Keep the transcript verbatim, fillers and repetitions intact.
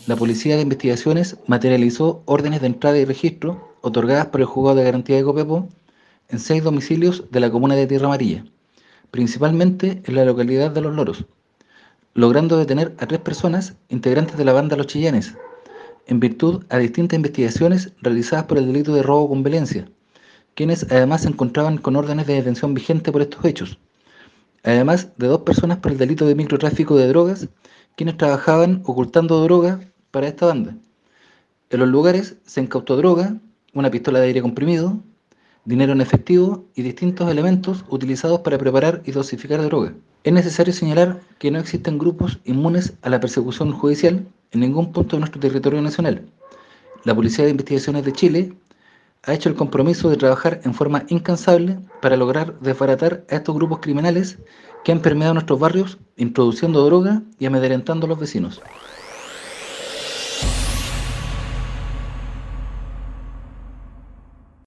La Policía de Investigaciones materializó órdenes de entrada y registro otorgadas por el Juzgado de Garantía de Copiapó en seis domicilios de la comuna de Tierra Amarilla, principalmente en la localidad de Los Loros, logrando detener a tres personas integrantes de la banda Los Chillanes, en virtud a distintas investigaciones realizadas por el delito de robo con violencia, quienes además se encontraban con órdenes de detención vigente por estos hechos, además de dos personas por el delito de microtráfico de drogas, quienes trabajaban ocultando droga para esta banda. En los lugares se incautó droga, una pistola de aire comprimido, dinero en efectivo y distintos elementos utilizados para preparar y dosificar droga. Es necesario señalar que no existen grupos inmunes a la persecución judicial en ningún punto de nuestro territorio nacional. La Policía de Investigaciones de Chile ha hecho el compromiso de trabajar en forma incansable para lograr desbaratar a estos grupos criminales que han permeado nuestros barrios, introduciendo droga y amedrentando a los vecinos.